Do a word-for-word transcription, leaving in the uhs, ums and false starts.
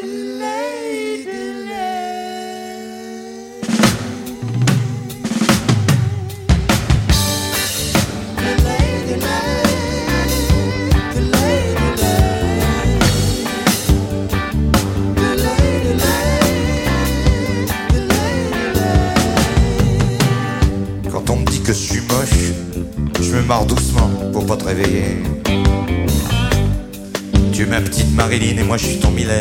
delay, delay. Delay, delay, delay, delay. Delay, delay, delay. Quand on me dit que je suis moche, je me marre doucement pour pas te réveiller. Tu es ma petite Marilyn et moi je suis ton Mylène.